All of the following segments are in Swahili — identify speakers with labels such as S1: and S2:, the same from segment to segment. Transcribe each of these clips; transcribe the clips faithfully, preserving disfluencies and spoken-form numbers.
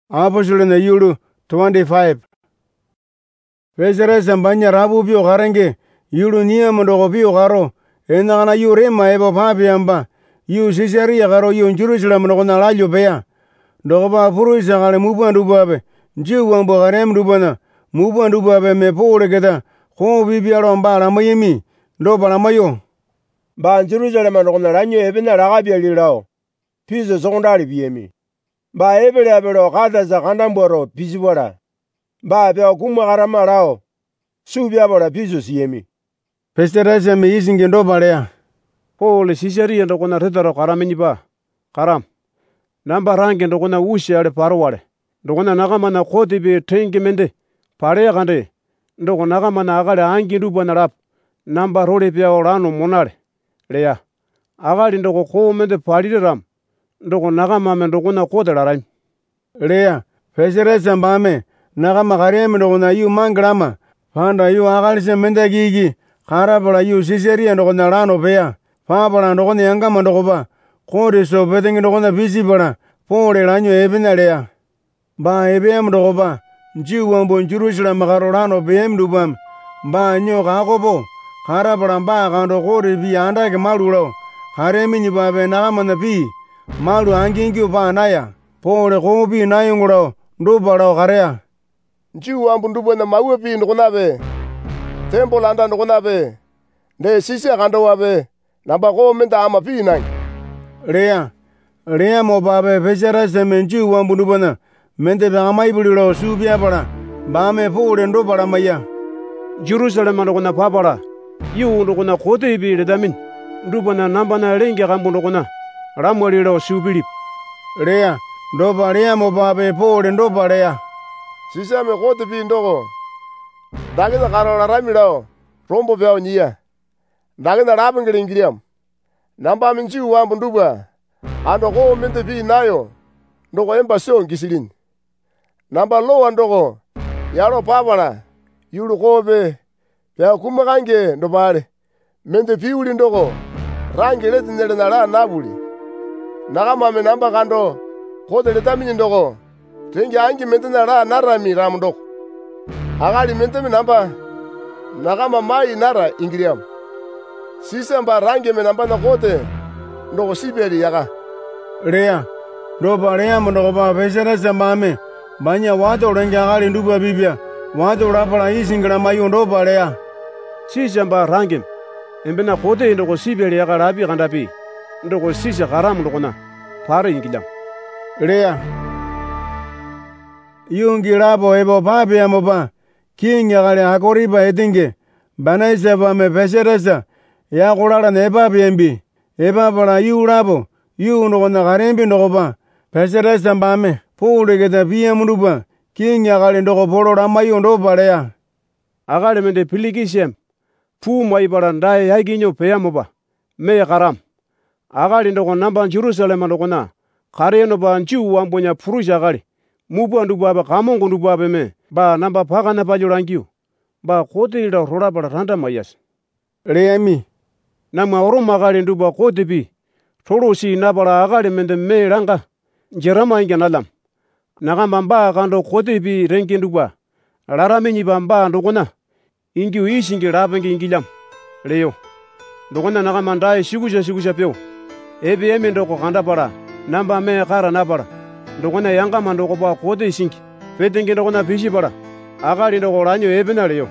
S1: Apostolina yulu twenty-five. Pesaresa banya rabu pio karange yulu niam doko pio karo enakana yu rema ebo papiamba yu Caesarea karo yu Jerusalem doko nalalyo pea doko pa puruisa kale mupan dupabe jiu wambo karem dupana mupan dupabe me pole keta ko bibiaro mbala mayemi do bala mayo
S2: ba Jerusalem doko nalanyo ebena ragabia lirao piso sokondali biemi ba ebele abelo kata za kandamboro pisibora ba be kumwa karama lao subia bora piso siemi.
S1: Pesaresa me isinge do balea
S3: Paul Caesarea doko na retaro karameni ba karam namba range doko na ushi ale parwale doko na nagamana koti be tenge mende pare kande doko nagamana agale angi dupa na rap namba role pia orano monale leya agali doko ko mende parire ram doko nagama me doko na kota larai
S1: leya Pesaresa mbame nagama karem doko na yu mangrama panda yu agali se mende gigi karabala yu Caesarea doko na lano pea pabala doko na yangama doko ba kodi so petenge doko na bisi bala pole lanyo ebena leya ba ebem doko ba jiu wambo Jerusalem karo lano beem dupam ba nyo kakopo karabala ba kando kodi pi anda ke malulo karemi ni babe nagama na pi malu angingi pa naya pole ko pi nayungulo do bala karea
S2: Jiu wambo ndupa na mawe pi ndokona be tempo landa ndokona be de sisi kando wabe namba ko menda ama pi nang
S1: leya leya mo babe Pesaresa men jiu wambo ndupa na mente be amai bulilo subia bala ba me pole ndo bala maya
S3: Jerusalem doko na papala yu doko na kote bi ledamin ndupa na namba na lenge kambo doko na ramolilo subilip
S1: leya do balea mo babe pole ndo balea
S2: sisi ame kote pi ndoko dagina karo la ramilao rombo pia onyia dagina rapengele ingiriam namba minji wambo ndupa ando ko mente pi nayo ndoko emba sio ngisilini namba lowa ndoko yalo papala yulu kobe pia kumakange ndo pale mente pi uli ndoko rangi leti nele na la nabuli nakama me namba kando kote letamini ndoko tengi angi mente na la narami ramu ndoko agali mente me namba nakama mai nara ingiriam sisa mba rangi me namba na kote ndoko sibeli yaka
S1: leya do balea mo ndoko ba Pesaresa mbame banya wato lenge agali ndupa bibia wato lapala isingila mayo ndo balea
S3: sisa mba range embena kote ndoko sibeli yaka labi kandapi ndoko sisa karam ndoko na pare ingilam
S1: leya yungi labo ebo papi amoba king yagale akoriba etinge banaisa ba me Pesaresa ya kulala ne papi embi eba bala yu labo yu ndoko na karembi ndoko ba Pesaresa mbame pole keta pia mundupa king yagale ndoko polo ramayo ndo balea
S3: agale mende pilikishem pu mai bala ndae yaginyo pea moba me karam agali ndoko namba Jerusalem ndoko na kareno ba jiu wambonya purusha agali mupa ndupa ba kamongo ndupa be me ba namba paka na pajolangiu ba kote ila rola bala randa mayas
S1: leami
S3: nama oroma agali ndupa kote pi torosi na bala agali mende me langa jerama inga nalam nakamba mba kando kote pi rengi ndupa laramenyi ba mba ndokona ingiu isingi rapengi ingilam leo ndokona nakamba ndae shikusha shikusha peo ebe eme ndoko kanda para namba me kara na para ndokona yanga mandoko pa kote isingi petenge ndokona pishi para agali ndoko lanyo ebe na leo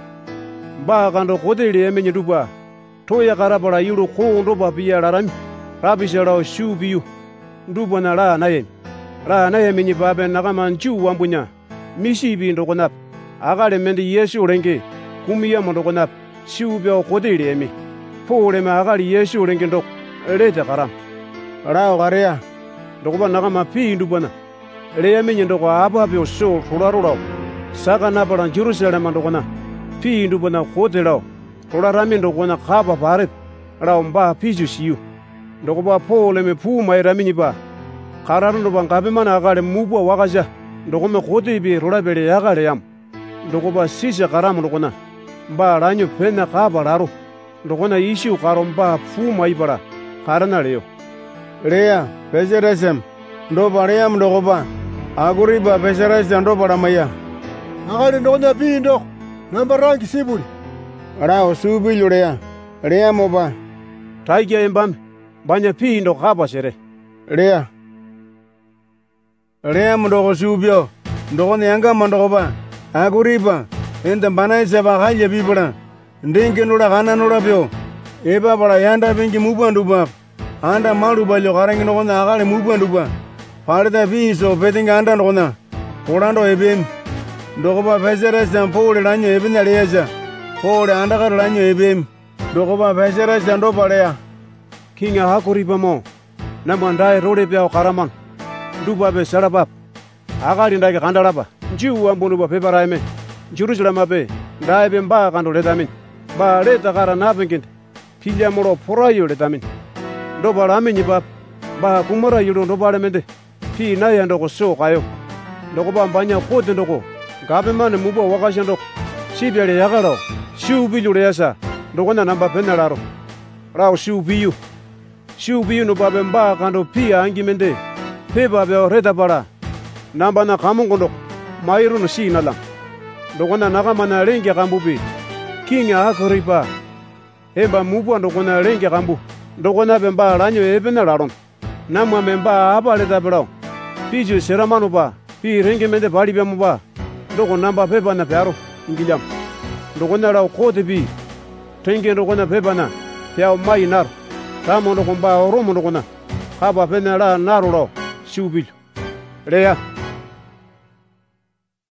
S3: mba kando kote ile eme nyedupa toya kara para yulu ko ndopa pia larami rabisha lao shubiyu ndupa na la naye la naye menyi babe nakama nchu wambunya mishi bi ndokona agali mende Yesu lenge kumiya ndokona shubya kote ile eme pole ma agali Yesu lenge ndoko leta karam
S1: lao karea
S3: ndoko nakama pi ndupana leya menye ndoko apa pe so rolarolo saka na para Jerusalem ndoko na pi ndupana kote lao rolarami ndoko na khaba pare lao mba pi jusiu ndoko ba pole me pu mai ramini ba kararo ndo bangabe mana agale mubwa wakaja ndoko me kote bi rolabele yagale yam ndoko ba sisa karam ndoko na mba lanyo pena khaba laro ndoko na ishu karo mba pu mai bara karana leo
S1: leya Pesaresa ndo balea ndoko ba Agripa Fesarasa ndo palamaya.
S4: Akali ndokona pindo. Namba rangi sibuli.
S1: Rao subilu rea. Rea moba.
S3: Taikia embam. Banya pindo kapa sere.
S1: Rea. Rea mndoko subio. Ndokona yanga mandokoba. Agripa. Enda banai seba khalya bibula. Ndingi nula kana nula pyo. Eba bala yanda bingi mubanduba. Anda malu balyo karangi ndokona akali mubanduba. Parda piso petinga anda ndokona. Polando ebem. Ndokoba Fesarasa pole lanyo ebina leza. Pole anda karo lanyo ebem. Ndokoba Fesarasa ndo palea.
S3: Kinga hakuripa mo. Namandai rode pya karaman. Duba be sarabap. Akali ndake kandalapa. Njiu ambunu ba peparaime. Jerusalem abe. Ndai be mba kando letamin. Ba leta kara napengint. Pilya moro porayo letamin. Ndo bala amenyi bab. Ba kumara yudo ndo bala mende. Pi na ya ndoko so kayo. Ndoko ba mbanya kote ndoko. Gabe mane mubo wakasha ndoko. Sibyale yakaro. Shiu bilu reyasa. Ndoko na namba penalaro. Rao shiu biyu. Shiu biyu no babe mba kando pia angi mende. Pe babe reda bala. Namba na kamungo ndoko. Mairu no si nalam. Ndoko na nakama na rengi kambubi. Kinga hakuripa. Hemba mubo ndoko na rengi kambu. Ndoko na bemba ranyo ebenalaron. Namwa memba apa leta bro. Piju seramanu ba. Pi rengi mende bali bemu ba. Ndoko namba pepa na pyaro. Ingiljam. Ndoko na rao kote bi. Tengi ndoko na pepa na. Pyao mai nar. Tamo ndoko mba oromo ndoko na. Kaba pena la naro lo. Siubil. Rea.